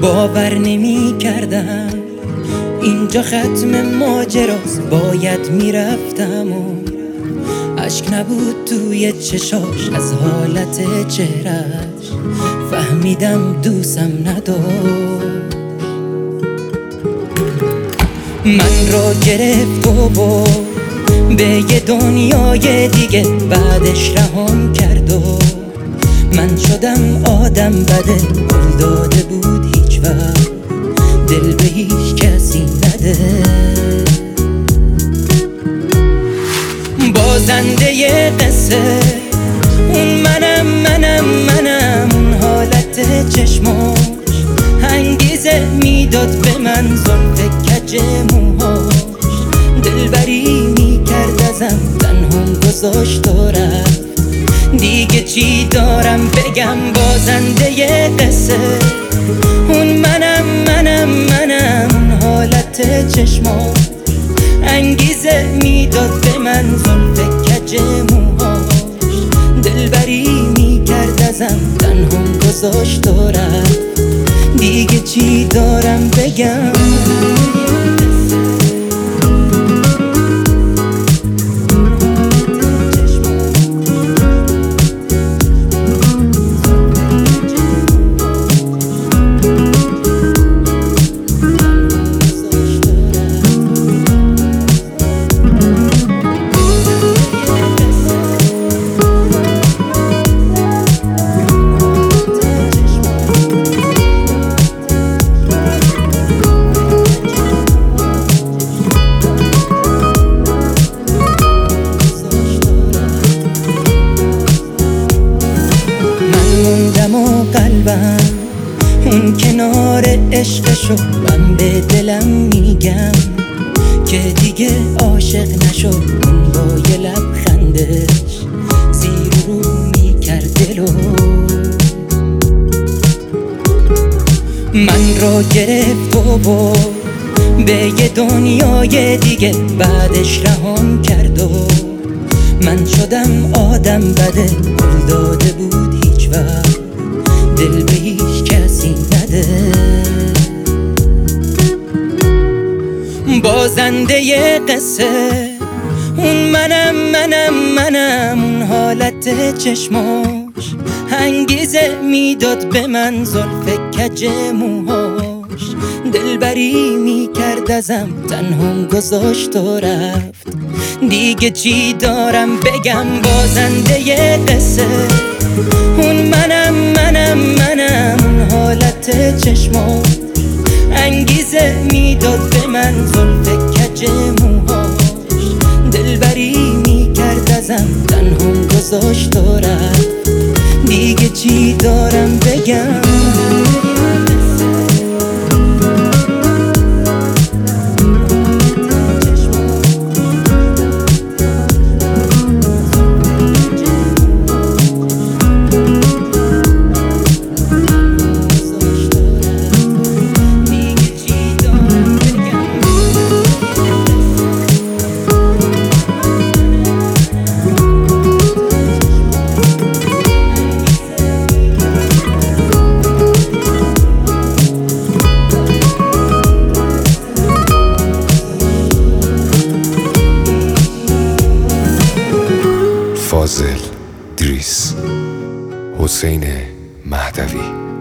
باور نمی کردم اینجا ختم ماجراست، باید میرفتم و اشک نبود توی چشاش، از حالت چهرش فهمیدم دوستم نداشت. من را گرفت و برد به یه دنیای دیگه، بعدش رهام کرد و من شدم آدم بده. قول داده بود هیچ وقت دل به هیچ کسی نده. بازنده ی قصه اون منم اون حالت چشماش انگیزه میداد به من، زلف کج موهاش دلبری میکرد ازم، تنهام گذاشت و رفت. دیگه چی دارم بگم؟ بازنده ی قصه اون منم حالت چشماش انگیزه میداد به من، زلف کج موهاش دلبری میکرد ازم، تنهام گذاشت و رفت. دیگه چی دارم بگم؟ و قلبم اون کنار عشقشو، من به دلم میگم که دیگه عاشق نشد. اون با یه لبخندش زیر رو میکرد دلو، من را گرفت و برد به یه دنیای دیگه، بعدش رهام کرد و من شدم آدم بده. قول داده بود هیچ وقت دل به هیچ کسی نده. بازنده ی قصه اون منم اون حالت چشماش انگیزه میداد به من، زلف کج موهاش دلبری میکرد ازم، تنهام گذاشت و رفت. دیگه چی دارم بگم؟ بازنده ی قصه اون منم حالت چشماش انگیزه میداد به من، زلف کج موهاش دلبری میکرد ازم، تنهام گذاشت و رفت. دیگه چی دارم بگم؟ فاضل دریس، حسین مهدوی.